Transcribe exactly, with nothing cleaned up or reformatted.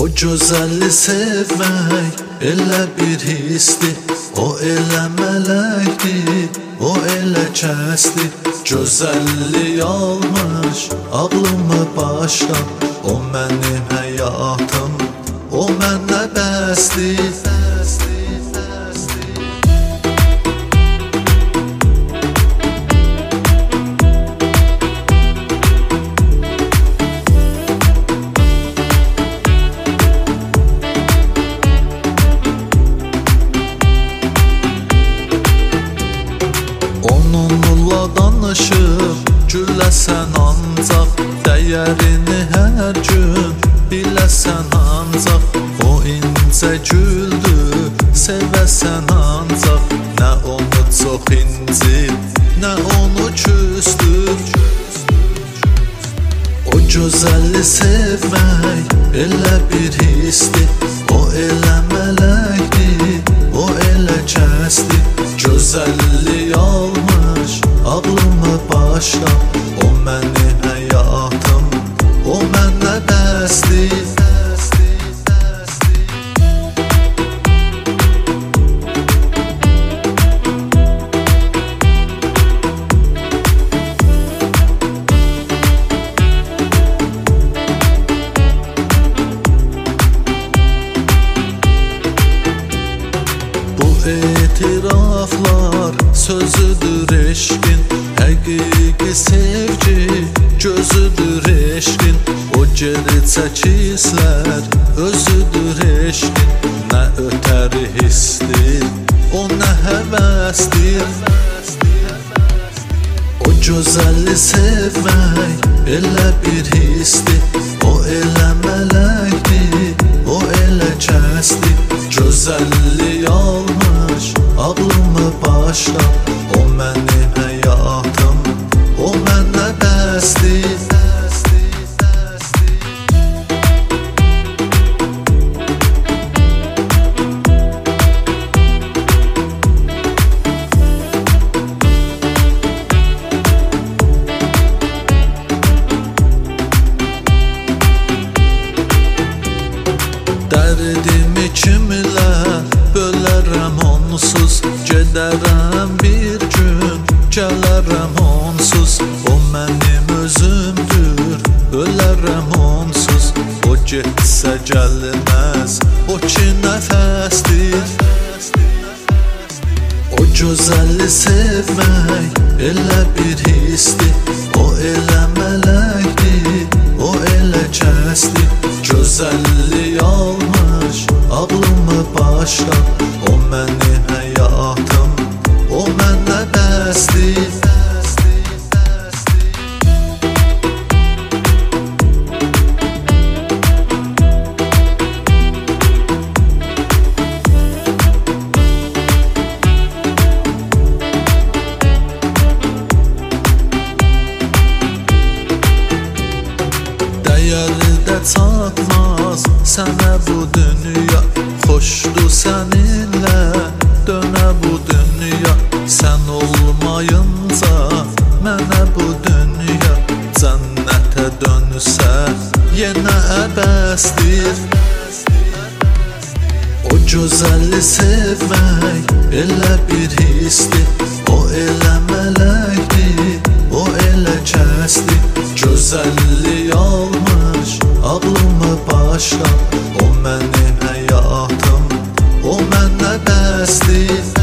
O gözəli sevmək elə bir hisdir, o elə mələkdir, o elə kəsdir. Gözəllik almış ağlımı başdan, o mənim həyatım, o mənə bəsdir. Onunla danışıb güləsən ancaq, dəyərini hər gün biləsən ancaq. O incə güldür, sevəsən ancaq. Nə onu çox incir, nə onu küstür. O gözəli sevmək elə bir hisdir, o elə mələkdir, o elə kəsdir. Gözəllik almış ağlımı başdan, o mənim həyatım, o mənə bəsdir. Etiraflar sözüdür eşqin, həqiqi sevgi gözüdür eşqin. O geri çəkislər özüdür eşqin. Nə ötəri hissdir, o nə həvəsdir. O gözəli sevmək elə bir hisdir, o elə mələkdir, o elə kəsdir. Gözəllik almış ağlımı başdan, o mənim həyatım, o mənə bəsdir. Dərdimi kimlə bölərəm onsuz, gedərəm bir gün, gələrəm onsuz. O mənim özümdür, ölərəm onsuz. O getsə gəlməz, o ki nəfəsdir. O gözəli sevmək elə bir hisdir, o elə mələkdir, o elə kəsdir. Gözəllik almış ağlımı başdan, o mənim həyatım, o mənə bəsdir. Dəyəri də çatmaz sənə bu dünya, xoşdur səninlə dönə bu dünya. Sən olmayınca mənə bu dünya, cənnətə dönsə yenə əbəsdir. O gözəli sevmək elə bir hisdir, o elə mələkdir, o elə kəsdir. Gözəllik almış ağlımı başdan, o mənim həyatım, o mənə bəsdir.